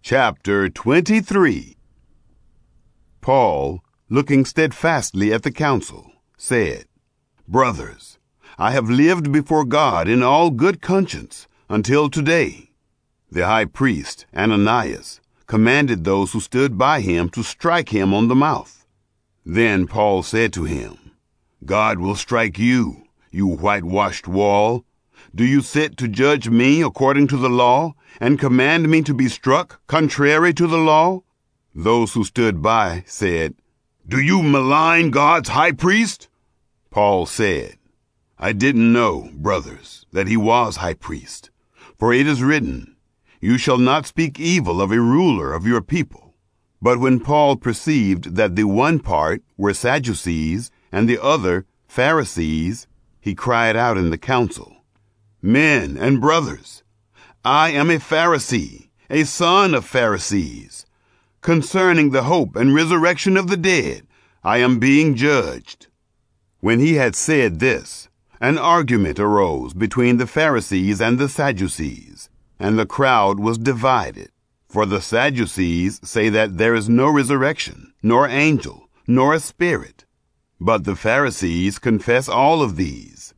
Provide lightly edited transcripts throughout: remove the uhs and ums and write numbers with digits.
Chapter 23. Paul, looking steadfastly at the council, said, Brothers, I have lived before God in all good conscience until today. The high priest, Ananias, commanded those who stood by him to strike him on the mouth. Then Paul said to him, God will strike you, you whitewashed wall. Do you sit to judge me according to the law, and command me to be struck contrary to the law? Those who stood by said, Do you malign God's high priest? Paul said, I didn't know, brothers, that he was high priest. For it is written, You shall not speak evil of a ruler of your people. But when Paul perceived that the one part were Sadducees and the other Pharisees, he cried out in the council, Men and brothers, I am a Pharisee, a son of Pharisees. Concerning the hope and resurrection of the dead, I am being judged. When he had said this, an argument arose between the Pharisees and the Sadducees, and the crowd was divided. For the Sadducees say that there is no resurrection, nor angel, nor a spirit. But the Pharisees confess all of these.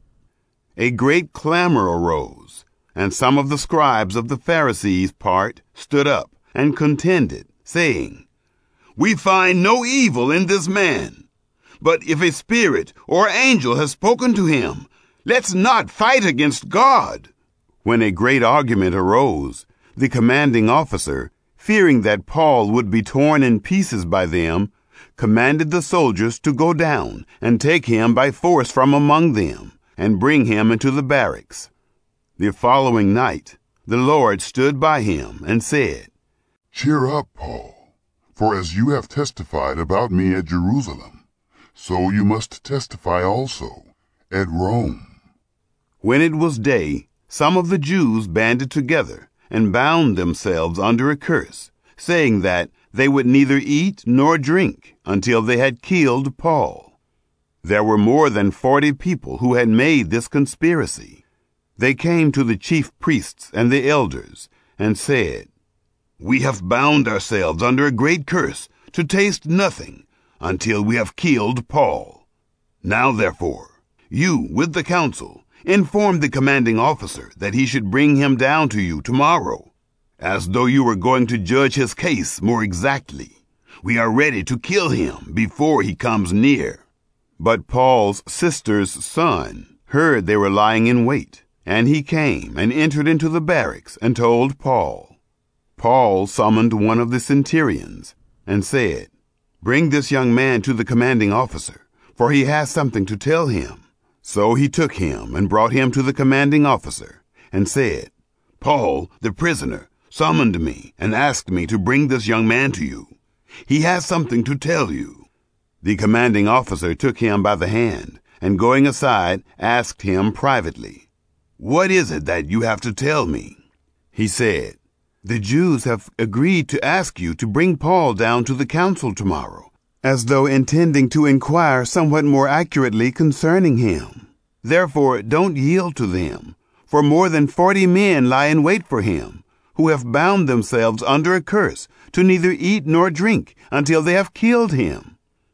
A great clamor arose, and some of the scribes of the Pharisees' part stood up and contended, saying, We find no evil in this man. But if a spirit or angel has spoken to him, let's not fight against God. When a great argument arose, the commanding officer, fearing that Paul would be torn in pieces by them, commanded the soldiers to go down and take him by force from among them, and bring him into the barracks. The following night, the Lord stood by him and said, Cheer up, Paul, for as you have testified about me at Jerusalem, so you must testify also at Rome. When it was day, some of the Jews banded together and bound themselves under a curse, saying that they would neither eat nor drink until they had killed Paul. There were more than 40 people who had made this conspiracy. They came to the chief priests and the elders and said, We have bound ourselves under a great curse to taste nothing until we have killed Paul. Now, therefore, you, with the council, inform the commanding officer that he should bring him down to you tomorrow, as though you were going to judge his case more exactly. We are ready to kill him before he comes near. But Paul's sister's son heard they were lying in wait, and he came and entered into the barracks and told Paul. Paul summoned one of the centurions and said, Bring this young man to the commanding officer, for he has something to tell him. So he took him and brought him to the commanding officer and said, Paul, the prisoner, summoned me and asked me to bring this young man to you. He has something to tell you. The commanding officer took him by the hand, and going aside, asked him privately, What is it that you have to tell me? He said, The Jews have agreed to ask you to bring Paul down to the council tomorrow, as though intending to inquire somewhat more accurately concerning him. Therefore, don't yield to them, for more than 40 men lie in wait for him, who have bound themselves under a curse to neither eat nor drink until they have killed him.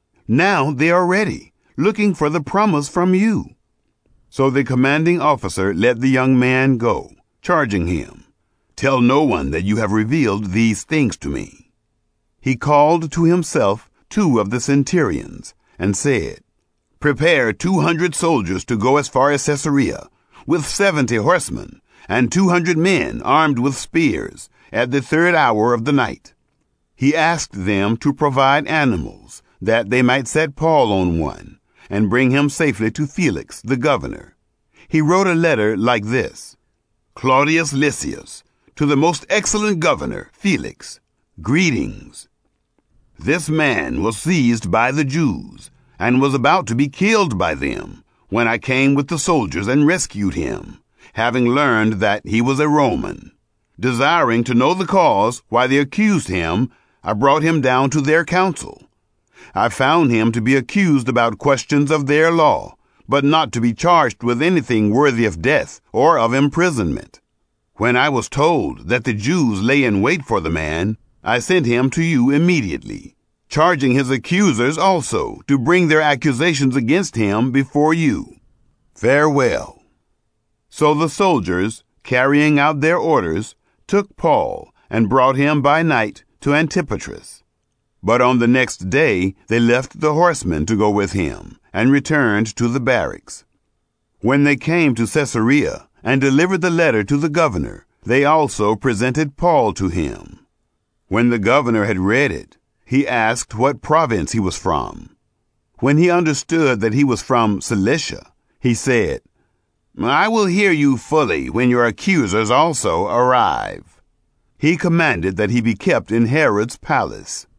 Now they are ready, looking for the promise from you. So the commanding officer let the young man go, charging him, Tell no one that you have revealed these things to me. He called to himself 2 of the centurions and said, Prepare 200 soldiers to go as far as Caesarea, with 70 horsemen, and 200 men armed with spears, at the 3rd hour of the night. He asked them to provide animals, that they might set Paul on one, and bring him safely to Felix, the governor. He wrote a letter like this, Claudius Lysias, to the most excellent governor, Felix, greetings. This man was seized by the Jews, and was about to be killed by them, when I came with the soldiers and rescued him, having learned that he was a Roman. Desiring to know the cause why they accused him, I brought him down to their council. I found him to be accused about questions of their law, but not to be charged with anything worthy of death or of imprisonment. When I was told that the Jews lay in wait for the man, I sent him to you immediately, charging his accusers also to bring their accusations against him before you. Farewell." So the soldiers, carrying out their orders, took Paul and brought him by night to Antipatris. But on the next day they left the horsemen to go with him, and returned to the barracks. When they came to Caesarea and delivered the letter to the governor, they also presented Paul to him. When the governor had read it, he asked what province he was from. When he understood that he was from Cilicia, he said, "I will hear you fully when your accusers also arrive." He commanded that he be kept in Herod's palace.